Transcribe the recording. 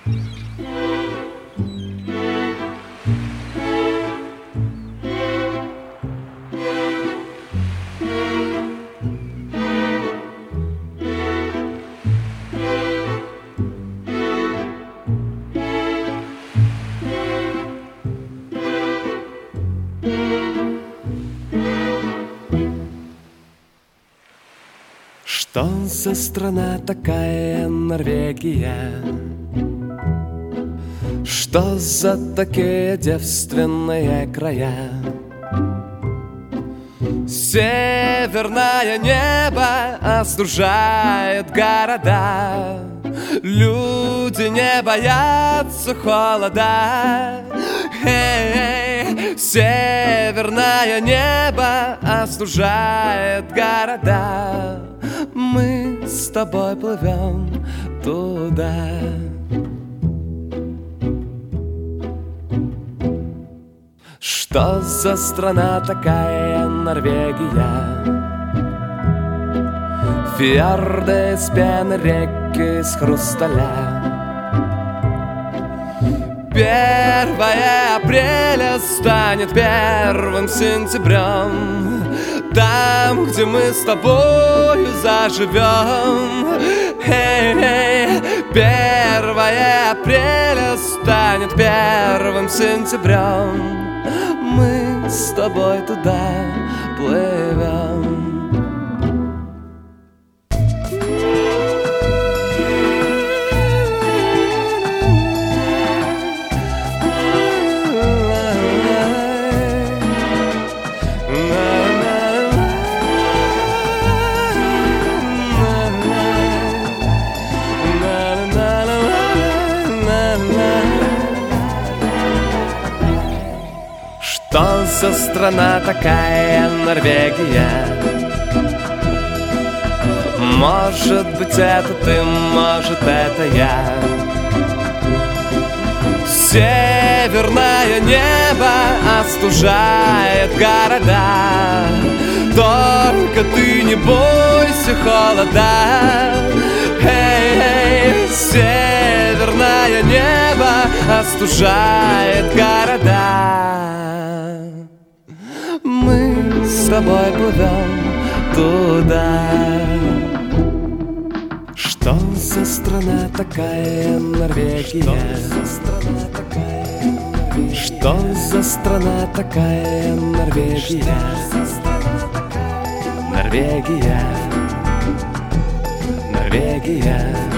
Что за страна такая Норвегия? Что за такие девственные края? Северное небо остужает города. Люди не боятся холода. Эй, северное небо остужает города. Мы с тобой плывем туда. Что за страна такая Норвегия? Фьорды из пены, реки из хрусталя. 1 апреля станет 1 сентябрем. Там, где мы с тобою заживем. 1 апреля станет 1 сентябрем. Мы с тобой туда плывем. Что за страна такая Норвегия? Может быть, это ты, может, это я. Северное небо остужает города. Только ты не бойся холода. Эй, северное небо остужает города. Мы с тобой плывем туда. Что за страна такая Норвегия? Что за страна такая Норвегия? Норвегия, Норвегия.